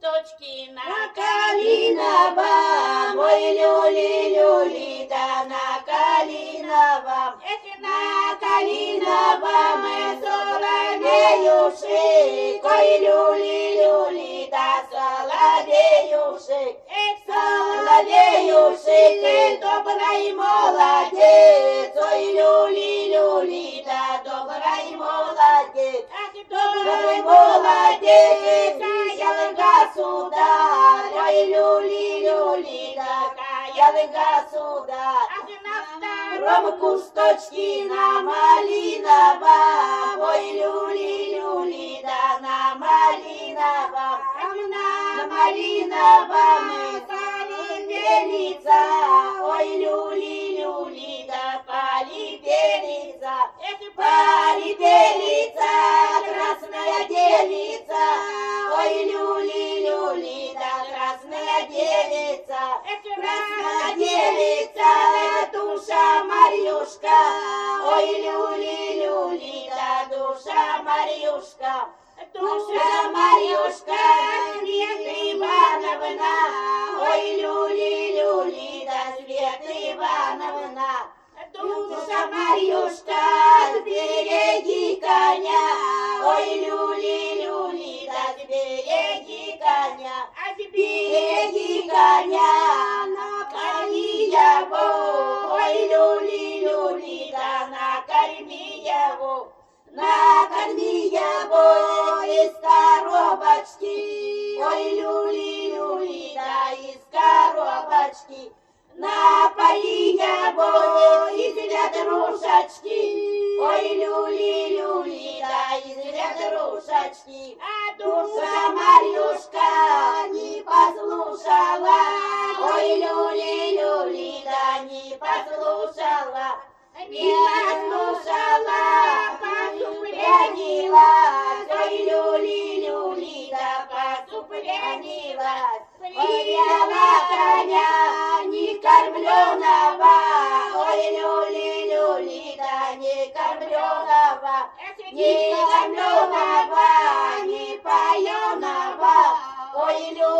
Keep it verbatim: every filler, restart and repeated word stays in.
кусточки на калиновом, ой, люли-люли, да на калиновом. Эх, На калиновом мы соловеюшек, ой, люли-люли, да соловеюшек. эх, Соловеюшек, ты добрый молодец, ой, люли-люли, да добрый молодец. Добрый молодец, я государь, ой, люли-люли, да я государь. Ром кусточки на малиновом, ой, люли-люли, да на малиновом. На малиновом полипелица, ой, люли-люли, да полипелица. Полипелица, красная девица, ой, люли-люли, да красная девица. Красная девица, душа Марьюшка, ой, люли-люли, да душа Марьюшка. Душа Марьюшка, Света Ивановна, ой, люли-люли, да Света Ивановна. Душа Марьюшка, сбереги коня, ой, люли-люли, да сбереги коня. Сбереги коня, накорми его, ой, люли-люли, да накорми его. Накорми его из коробочки, ой, люли-люли, да из коробочки. Напои его из ведрушечки, ой, люли-люли, да из ведрушечки. А душа Марьюшка не послушала, ой, люли-люли, да не послушала. Не послушала, посупрянилась, ой, люли-люли, да посупрянилась. Привела коня некормленного, ой, люли-люли, да некормленного. Некормленного, непоеного, ой, люли.